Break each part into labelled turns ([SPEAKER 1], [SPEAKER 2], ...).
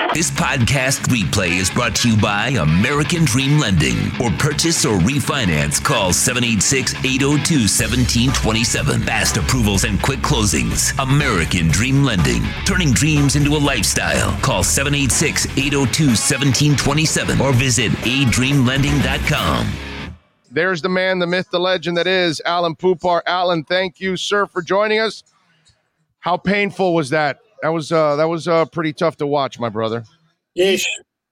[SPEAKER 1] This podcast replay is brought to you by American Dream Lending. For purchase or refinance, call 786-802-1727. Fast approvals and quick closings. American Dream Lending. Turning dreams into a lifestyle. Call 786-802-1727 or visit adreamlending.com.
[SPEAKER 2] There's the man, the myth, the legend that is Alan Poupart. Alan, thank you, sir, for joining us. How painful was that? That was pretty tough to watch, my brother.
[SPEAKER 3] Yeesh.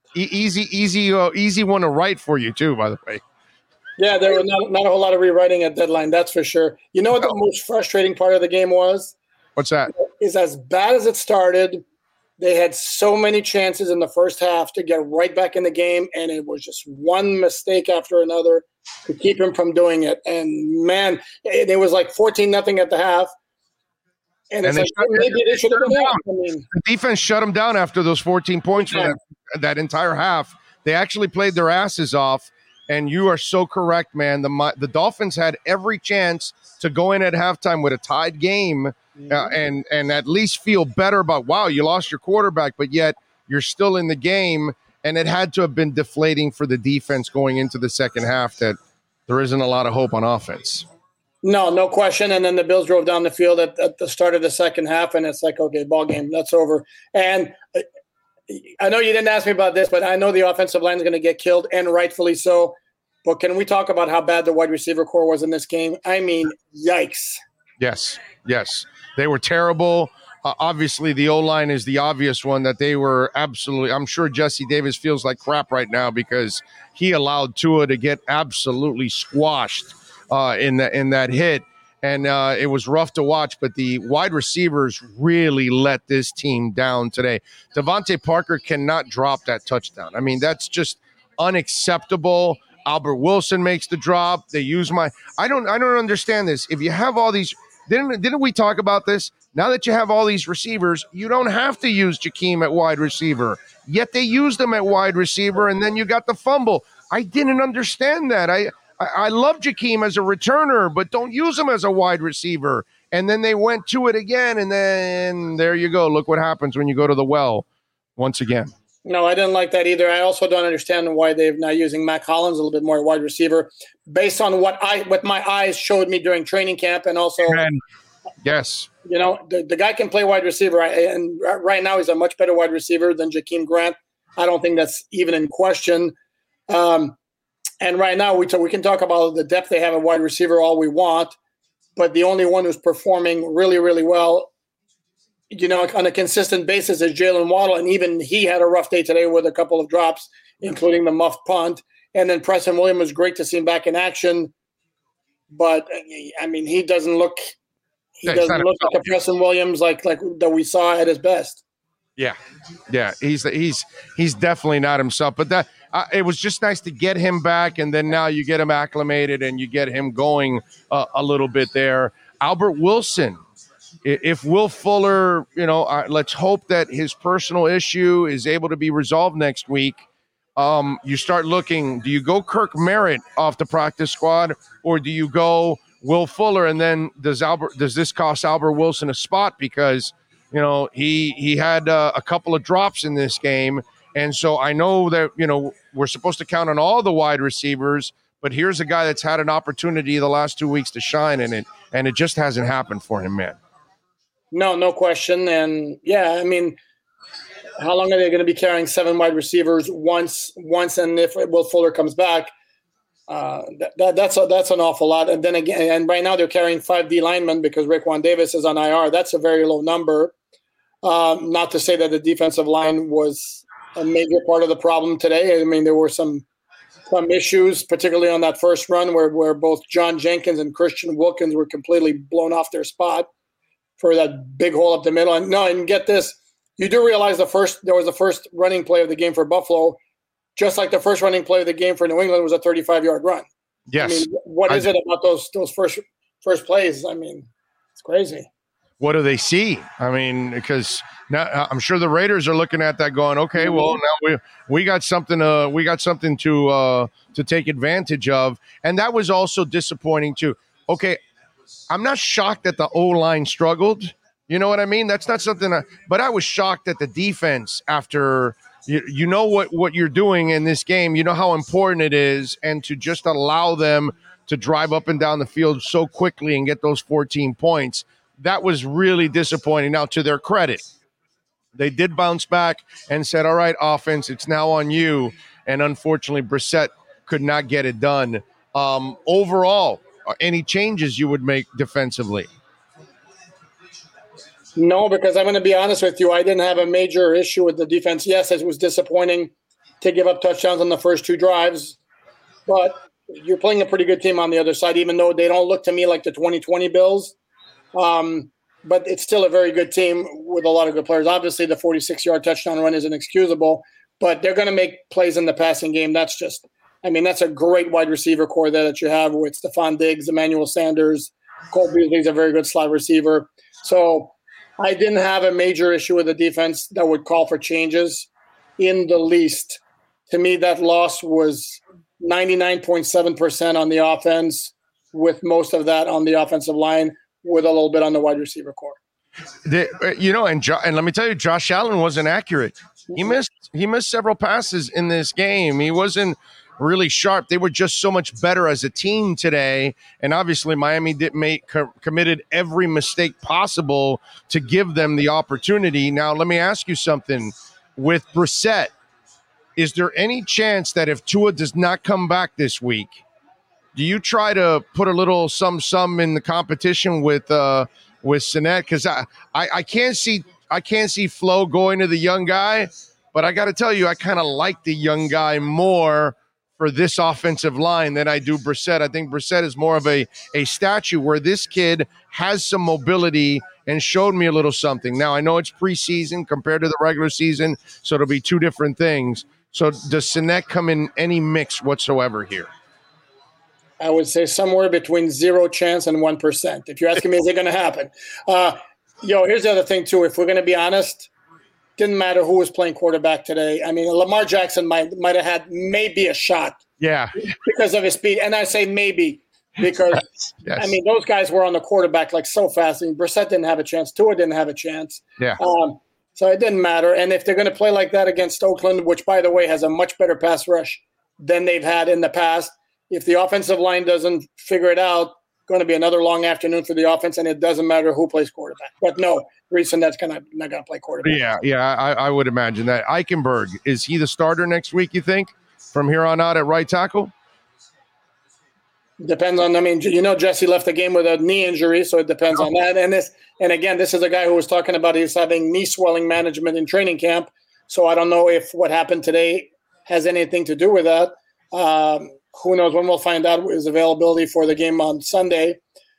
[SPEAKER 2] Easy one to write for you too, by the way.
[SPEAKER 3] Yeah, there was not a whole lot of rewriting at deadline, that's for sure. You know what the most frustrating part of the game was?
[SPEAKER 2] What's that?
[SPEAKER 3] Is as bad as it started, they had so many chances in the first half to get right back in the game, and it was just one mistake after another to keep him from doing it. And man, it was like 14-0 at the half. And it's like, maybe they should have been out. I mean,
[SPEAKER 2] the defense shut them down after those 14 points for that entire half. They actually played their asses off, and you are so correct, man. The Dolphins had every chance to go in at halftime with a tied game and at least feel better about, wow, you lost your quarterback, but yet you're still in the game, and it had to have been deflating for the defense going into the second half that there isn't a lot of hope on offense.
[SPEAKER 3] No question. And then the Bills drove down the field at the start of the second half, and it's like, okay, ball game, that's over. And I know you didn't ask me about this, but I know the offensive line is going to get killed, and rightfully so. But can we talk about how bad the wide receiver core was in this game? I mean, yikes.
[SPEAKER 2] Yes. They were terrible. Obviously, the O-line is the obvious one that they were absolutely – I'm sure Jesse Davis feels like crap right now because he allowed Tua to get absolutely squashed in that hit, and it was rough to watch, but the wide receivers really let this team down today. Devontae Parker cannot drop that touchdown. I mean, that's just unacceptable. Albert Wilson makes the drop. They use I don't understand this. If you have all these, didn't we talk about this? Now that you have all these receivers, you don't have to use Jakeem at wide receiver, yet they used him at wide receiver, and then you got the fumble. I didn't understand that. I love Jakeem as a returner, but don't use him as a wide receiver. And then they went to it again, and then there you go. Look what happens when you go to the well once again.
[SPEAKER 3] No, I didn't like that either. I also don't understand why they're now using Mac Hollins a little bit more wide receiver based on what my eyes showed me during training camp, and also
[SPEAKER 2] yes,
[SPEAKER 3] the guy can play wide receiver, and right now he's a much better wide receiver than Jakeem Grant. I don't think that's even in question. And right now, we can talk about the depth they have at wide receiver all we want, but the only one who's performing really, really well, on a consistent basis is Jalen Waddle, and even he had a rough day today with a couple of drops, including the muffed punt. And then Preston Williams was great to see him back in action, but I mean, he doesn't look like a Preston Williams like that we saw at his best.
[SPEAKER 2] Yeah, he's definitely not himself, but that. It was just nice to get him back, and then now you get him acclimated and you get him going a little bit there. Albert Wilson, if Will Fuller, let's hope that his personal issue is able to be resolved next week. You start looking, do you go Kirk Merritt off the practice squad, or do you go Will Fuller, and then does this cost Albert Wilson a spot because, he had a couple of drops in this game. And so I know that, we're supposed to count on all the wide receivers, but here's a guy that's had an opportunity the last 2 weeks to shine in it, and it just hasn't happened for him, man.
[SPEAKER 3] No question. And, yeah, I mean, how long are they going to be carrying 7 wide receivers once and if Will Fuller comes back? That's an awful lot. And then again, and right now they're carrying 5 D linemen because Raekwon Davis is on IR. That's a very low number. Not to say that the defensive line was a major part of the problem today. I mean, there were some issues, particularly on that first run where both John Jenkins and Christian Wilkins were completely blown off their spot for that big hole up the middle. And get this, you do realize there was the first running play of the game for Buffalo, just like the first running play of the game for New England was a 35-yard run.
[SPEAKER 2] Yes.
[SPEAKER 3] I mean, what is it about those first plays? I mean, it's crazy.
[SPEAKER 2] What do they see? I mean, because now I'm sure the Raiders are looking at that, going, "Okay, well, now we got something. We got something to take advantage of." And that was also disappointing too. Okay, I'm not shocked that the O-line struggled. You know what I mean? That's not something. But I was shocked that the defense, after You know what you're doing in this game. You know how important it is, and to just allow them to drive up and down the field so quickly and get those 14 points, that was really disappointing. Now, to their credit, they did bounce back and said, all right, offense, it's now on you. And unfortunately, Brissett could not get it done. Overall, any changes you would make defensively?
[SPEAKER 3] No, because I'm going to be honest with you. I didn't have a major issue with the defense. Yes, it was disappointing to give up touchdowns on the first two drives, but you're playing a pretty good team on the other side, even though they don't look to me like the 2020 Bills. But it's still a very good team with a lot of good players. Obviously, the 46-yard touchdown run is inexcusable, but they're going to make plays in the passing game. That's a great wide receiver core there that you have with Stephon Diggs, Emmanuel Sanders. Cole Beasley's a very good slot receiver. So I didn't have a major issue with the defense that would call for changes in the least. To me, that loss was 99.7% on the offense, with most of that on the offensive line, with a little bit on the wide receiver core.
[SPEAKER 2] And let me tell you, Josh Allen wasn't accurate. He missed several passes in this game. He wasn't really sharp. They were just so much better as a team today. And obviously Miami committed every mistake possible to give them the opportunity. Now, let me ask you something. With Brissett, is there any chance that if Tua does not come back this week, do you try to put a little sum in the competition with Sinnett? Because I can't see Flo going to the young guy, but I got to tell you, I kind of like the young guy more for this offensive line than I do Brissett. I think Brissett is more of a statue, where this kid has some mobility and showed me a little something. Now, I know it's preseason compared to the regular season, so it'll be two different things. So does Sinnett come in any mix whatsoever here?
[SPEAKER 3] I would say somewhere between 0 chance and 1%. If you're asking me, is it going to happen? Here's the other thing, too. If we're going to be honest, didn't matter who was playing quarterback today. I mean, Lamar Jackson might have had maybe a shot.
[SPEAKER 2] Yeah.
[SPEAKER 3] Because of his speed. And I say maybe because, yes. I mean, those guys were on the quarterback like so fast. And Brissett didn't have a chance. Tua didn't have a chance.
[SPEAKER 2] Yeah.
[SPEAKER 3] So it didn't matter. And if they're going to play like that against Oakland, which, by the way, has a much better pass rush than they've had in the past, if the offensive line doesn't figure it out, going to be another long afternoon for the offense, and it doesn't matter who plays quarterback. But no, reason that's not going to play quarterback.
[SPEAKER 2] Yeah, I would imagine that. Eichenberg, is he the starter next week, you think, from here on out at right tackle?
[SPEAKER 3] Depends on, Jesse left the game with a knee injury, so it depends on that. And again, this is a guy who was talking about he's having knee swelling management in training camp, so I don't know if what happened today has anything to do with that. Who knows when we'll find out his availability for the game on Sunday.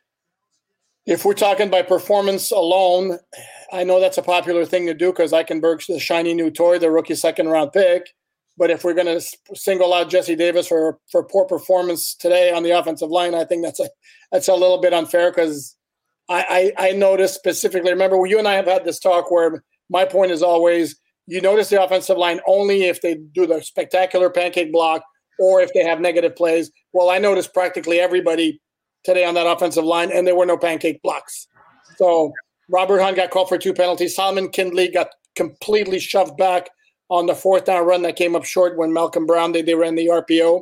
[SPEAKER 3] If we're talking by performance alone, I know that's a popular thing to do because Eichenberg's the shiny new toy, the rookie second-round pick. But if we're going to single out Jesse Davis for poor performance today on the offensive line, I think that's a little bit unfair because I noticed specifically, remember, you and I have had this talk where my point is always you notice the offensive line only if they do the spectacular pancake block or if they have negative plays. Well, I noticed practically everybody today on that offensive line, and there were no pancake blocks. So Robert Hunt got called for 2 penalties. Solomon Kindley got completely shoved back on the 4th down run that came up short when Malcolm Brown, they ran the RPO.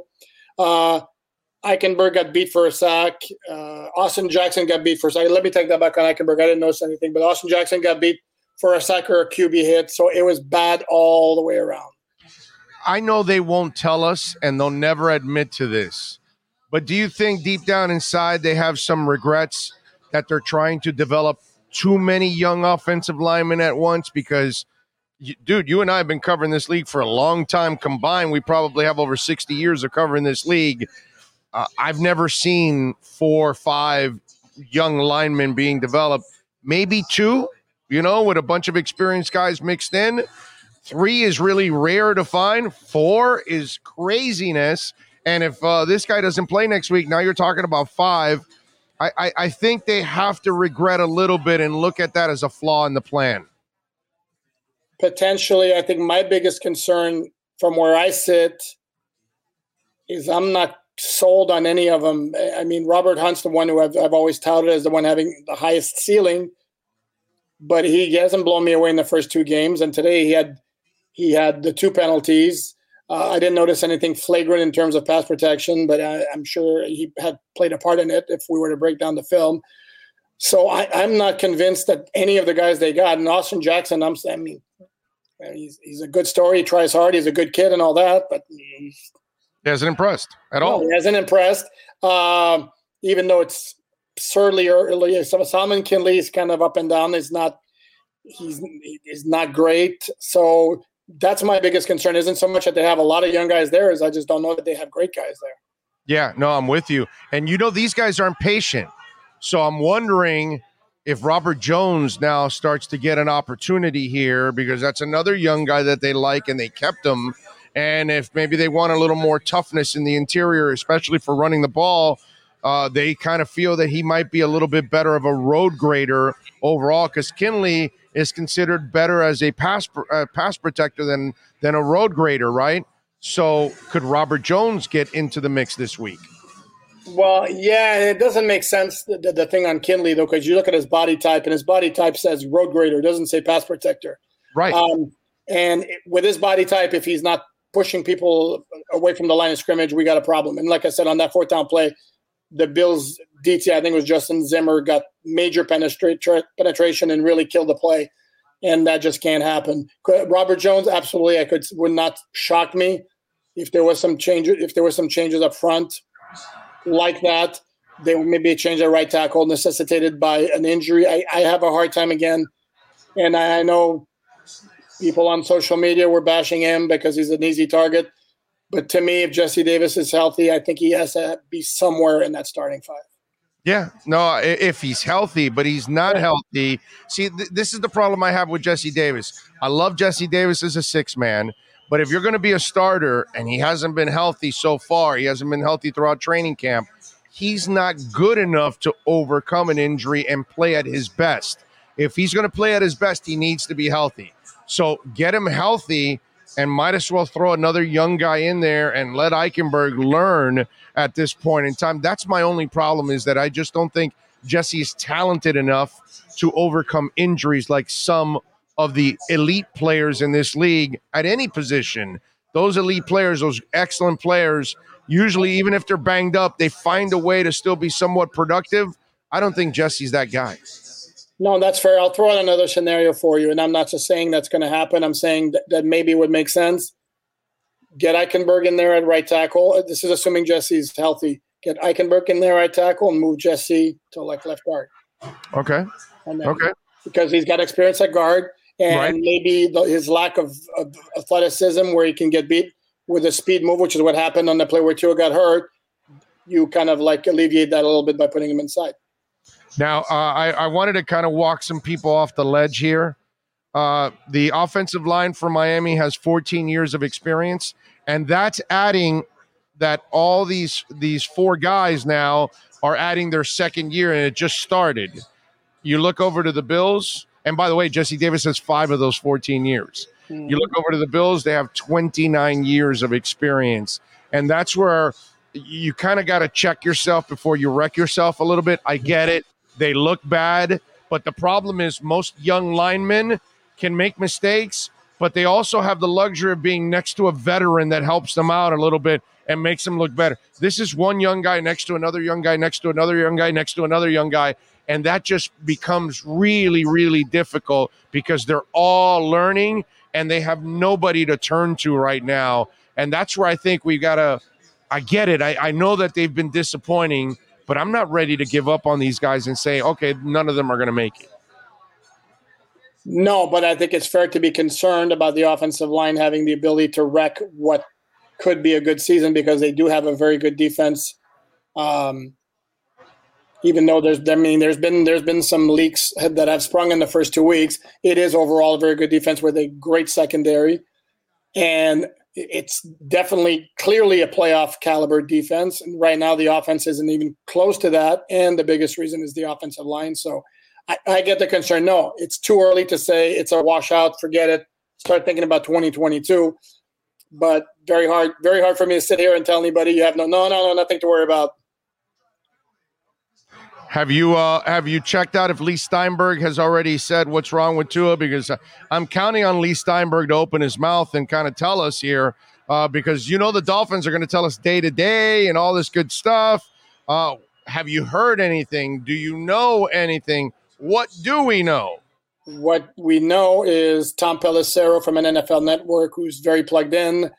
[SPEAKER 3] Eichenberg got beat for a sack. Austin Jackson got beat for a sack. Let me take that back on Eichenberg. I didn't notice anything, but Austin Jackson got beat for a sack or a QB hit. So it was bad all the way around.
[SPEAKER 2] I know they won't tell us, and they'll never admit to this, but do you think deep down inside they have some regrets that they're trying to develop too many young offensive linemen at once? Because, dude, you and I have been covering this league for a long time combined. We probably have over 60 years of covering this league. I've never seen 4 or 5 young linemen being developed. Maybe 2, with a bunch of experienced guys mixed in. 3 is really rare to find. 4 is craziness. And if this guy doesn't play next week, now you're talking about 5. I think they have to regret a little bit and look at that as a flaw in the plan.
[SPEAKER 3] Potentially, I think my biggest concern from where I sit is I'm not sold on any of them. I mean, Robert Hunt's the one who I've always touted as the one having the highest ceiling, but he hasn't blown me away in the first 2 games. And today he He had the 2 penalties. I didn't notice anything flagrant in terms of pass protection, but I'm sure he had played a part in it if we were to break down the film. So I'm not convinced that any of the guys they got, and Austin Jackson, he's a good story. He tries hard. He's a good kid and all that, but
[SPEAKER 2] he hasn't impressed at all.
[SPEAKER 3] He hasn't impressed, even though it's absurdly early. Solomon Kinley is kind of up and down. He's not great. So that's my biggest concern. Isn't so much that they have a lot of young guys there, as I just don't know that they have great guys there.
[SPEAKER 2] Yeah, no, I'm with you. And these guys aren't patient. So I'm wondering if Robert Jones now starts to get an opportunity here, because that's another young guy that they like and they kept him. And if maybe they want a little more toughness in the interior, especially for running the ball, they kind of feel that he might be a little bit better of a road grader overall, because Kinley is considered better as a pass protector than a road grader, right? So could Robert Jones get into the mix this week?
[SPEAKER 3] Well, yeah, it doesn't make sense, the thing on Kinley, though, because you look at his body type, and his body type says road grader, it doesn't say pass protector.
[SPEAKER 2] Right.
[SPEAKER 3] And with his body type, if he's not pushing people away from the line of scrimmage, we got a problem. And like I said, on that 4th down play, the Bills' DT, I think it was Justin Zimmer, got major penetration and really killed the play. And that just can't happen. Robert Jones, absolutely, would not shock me if there was some changes up front like that. They would maybe change at right tackle necessitated by an injury. I have a hard time again, and I know people on social media were bashing him because he's an easy target. But to me, if Jesse Davis is healthy, I think he has to be somewhere in that starting 5.
[SPEAKER 2] Yeah, no, if he's healthy, but he's not healthy. See, this is the problem I have with Jesse Davis. I love Jesse Davis as a 6-man, but if you're going to be a starter and he hasn't been healthy so far, he hasn't been healthy throughout training camp, he's not good enough to overcome an injury and play at his best. If he's going to play at his best, he needs to be healthy. So get him healthy, and might as well throw another young guy in there and let Eichenberg learn at this point in time. That's my only problem, is that I just don't think Jesse is talented enough to overcome injuries like some of the elite players in this league at any position. Those elite players, those excellent players, usually even if they're banged up, they find a way to still be somewhat productive. I don't think Jesse's that guy.
[SPEAKER 3] No, that's fair. I'll throw out another scenario for you, and I'm not just saying that's going to happen. I'm saying that maybe it would make sense. Get Eichenberg in there at right tackle. This is assuming Jesse's healthy. Get Eichenberg in there right tackle and move Jesse to left guard.
[SPEAKER 2] Okay. Okay.
[SPEAKER 3] Because he's got experience at guard, and maybe his lack of athleticism, where he can get beat with a speed move, which is what happened on the play where Tua got hurt. You kind of alleviate that a little bit by putting him inside.
[SPEAKER 2] Now, I wanted to kind of walk some people off the ledge here. The offensive line for Miami has 14 years of experience, and that's adding that all these 4 guys now are adding their second year, and it just started. You look over to the Bills, and by the way, Jesse Davis has 5 of those 14 years. Mm-hmm. You look over to the Bills, they have 29 years of experience, and that's where you kind of got to check yourself before you wreck yourself a little bit. I get it. They look bad, but the problem is most young linemen can make mistakes, but they also have the luxury of being next to a veteran that helps them out a little bit and makes them look better. This is one young guy next to another young guy, next to another young guy, next to another young guy, and that just becomes really, really difficult because they're all learning and they have nobody to turn to right now. And that's where I think we got to – I get it. I know that they've been disappointing, but I'm not ready to give up on these guys and say, okay, none of them are going to make it.
[SPEAKER 3] No, but I think it's fair to be concerned about the offensive line having the ability to wreck what could be a good season, because they do have a very good defense. Even though there's been some leaks that have sprung in the first 2 weeks, it is overall a very good defense with a great secondary, and it's definitely clearly a playoff caliber defense. And right now the offense isn't even close to that. And the biggest reason is the offensive line. So I get the concern. No, it's too early to say it's a washout. Forget it. Start thinking about 2022. But very hard for me to sit here and tell anybody you have nothing to worry about.
[SPEAKER 2] Have you checked out if Lee Steinberg has already said what's wrong with Tua? Because I'm counting on Lee Steinberg to open his mouth and kind of tell us here, because the Dolphins are going to tell us day to day and all this good stuff. Have you heard anything? Do you know anything? What do we know?
[SPEAKER 3] What we know is Tom Pelissero from an NFL network, who's very plugged in,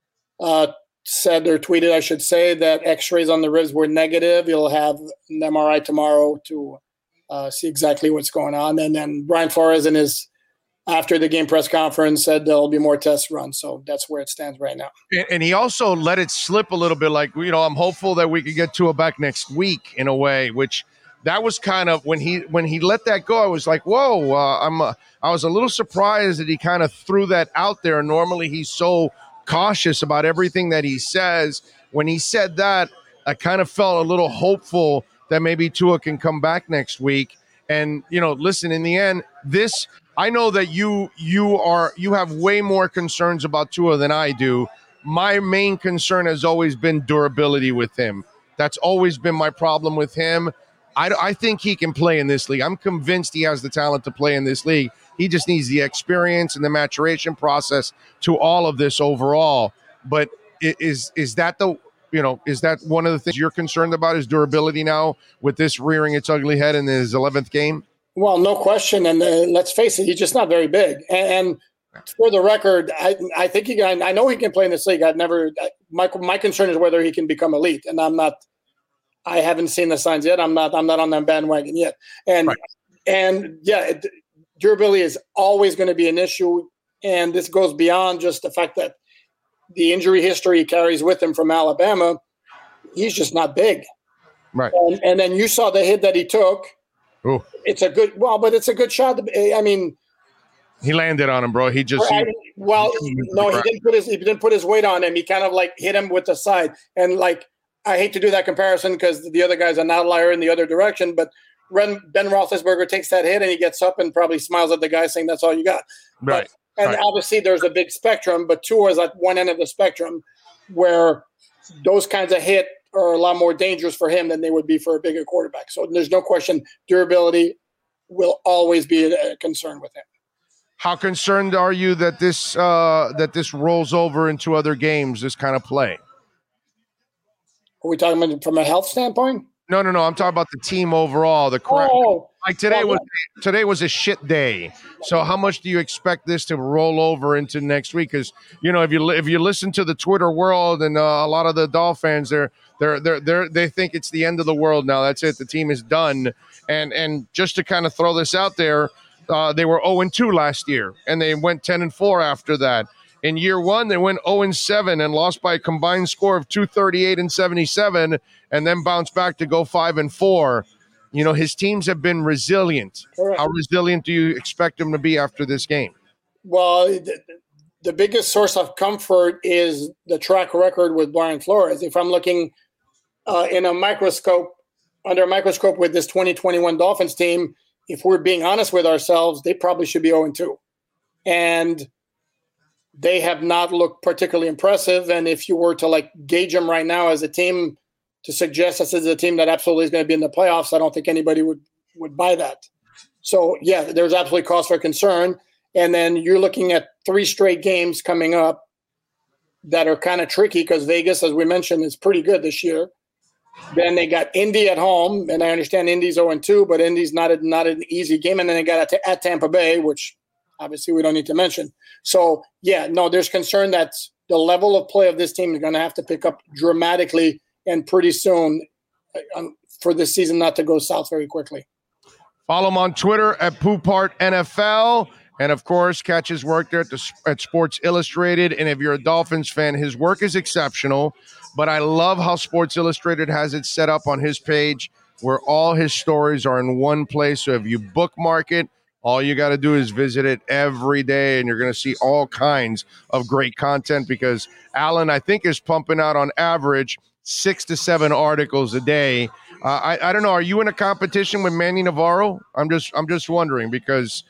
[SPEAKER 3] said or tweeted, I should say, that x-rays on the ribs were negative. He'll have an MRI tomorrow to see exactly what's going on. And then Brian Flores in his after the game press conference said there'll be more tests run. So that's where it stands right now.
[SPEAKER 2] And he also let it slip a little bit, like, I'm hopeful that we could get Tua back next week in a way, which that was kind of when he let that go, I was like, whoa, I was a little surprised that he kind of threw that out there. Normally he's so cautious about everything that he says. When he said that, I kind of felt a little hopeful that maybe Tua can come back next week. And listen, in the end, I know that you have way more concerns about Tua than I do. My main concern has always been durability with him. That's always been my problem with him. I think he can play in this league. I'm convinced he has the talent to play in this league. He just needs the experience and the maturation process to all of this overall. But is that is that one of the things you're concerned about, is durability now with this rearing its ugly head in his 11th game?
[SPEAKER 3] Well, no question. And let's face it, he's just not very big. And for the record, I think I know he can play in this league. My concern is whether he can become elite. And I haven't seen the signs yet. I'm not on that bandwagon yet. And durability is always going to be an issue. And this goes beyond just the fact that the injury history he carries with him from Alabama. He's just not big.
[SPEAKER 2] Right.
[SPEAKER 3] And then you saw the hit that he took.
[SPEAKER 2] Ooh.
[SPEAKER 3] It's a good shot. I mean,
[SPEAKER 2] he landed on him, bro. He just
[SPEAKER 3] he didn't put his weight on him. He kind of like hit him with the side. And like, I hate to do that comparison because the other guy's an outlier in the other direction, but Ben Roethlisberger takes that hit and he gets up and probably smiles at the guy saying, that's all you got.
[SPEAKER 2] Right.
[SPEAKER 3] Obviously there's a big spectrum, but Tua is at one end of the spectrum where those kinds of hit are a lot more dangerous for him than they would be for a bigger quarterback. So there's no question durability will always be a concern with him.
[SPEAKER 2] How concerned are you that this rolls over into other games, this kind of play?
[SPEAKER 3] Are we talking about from a health standpoint?
[SPEAKER 2] No. I'm talking about the team overall. Today was a shit day. So how much do you expect this to roll over into next week? Because if you listen to the Twitter world and a lot of the Dolphins, they think it's the end of the world now. That's it. The team is done. And just to kind of throw this out there, they were 0-2 last year, and they went 10-4 after that. In year one, they went 0-7 and lost by a combined score of 238 and 77, and then bounced back to go 5-4. His teams have been resilient. Correct. How resilient do you expect them to be after this game?
[SPEAKER 3] Well, the biggest source of comfort is the track record with Brian Flores. If I'm looking under a microscope with this 2021 Dolphins team, if we're being honest with ourselves, they probably should be 0-2. And they have not looked particularly impressive. And if you were to gauge them right now as a team to suggest this is a team that absolutely is going to be in the playoffs, I don't think anybody would buy that. So, yeah, there's absolutely cause for concern. And then you're looking at 3 straight games coming up that are kind of tricky because Vegas, as we mentioned, is pretty good this year. Then they got Indy at home, and I understand Indy's 0-2, but Indy's not an easy game. And then they got at Tampa Bay, which obviously we don't need to mention. So, there's concern that the level of play of this team is going to have to pick up dramatically and pretty soon for this season not to go south very quickly.
[SPEAKER 2] Follow him on Twitter at Poupart NFL. And, of course, catch his work there at Sports Illustrated. And if you're a Dolphins fan, his work is exceptional. But I love how Sports Illustrated has it set up on his page where all his stories are in one place. So if you bookmark it, all you got to do is visit it every day, and you're going to see all kinds of great content because Alan, I think, is pumping out on average 6 to 7 articles a day. I don't know. Are you in a competition with Manny Navarro? I'm just wondering because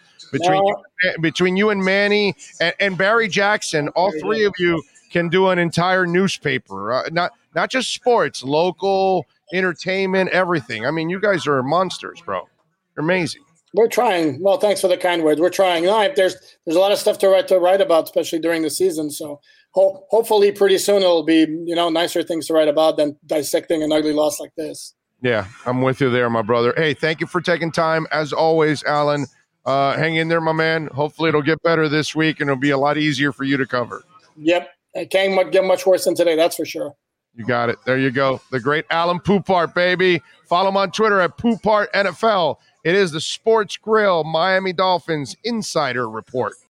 [SPEAKER 2] between you and Manny and Barry Jackson, all three of you can do an entire newspaper, not just sports, local, entertainment, everything. I mean, you guys are monsters, bro. You're amazing.
[SPEAKER 3] We're trying. Well, thanks for the kind words. We're trying. No, there's a lot of stuff to write about, especially during the season. So hopefully pretty soon it'll be, nicer things to write about than dissecting an ugly loss like this.
[SPEAKER 2] Yeah, I'm with you there, my brother. Hey, thank you for taking time. As always, Alan, hang in there, my man. Hopefully it'll get better this week and it'll be a lot easier for you to cover.
[SPEAKER 3] Yep. It can't get much worse than today, that's for sure.
[SPEAKER 2] You got it. There you go. The great Alan Poupart, baby. Follow him on Twitter at Poupart NFL. It is the Sports Grill Miami Dolphins Insider Report.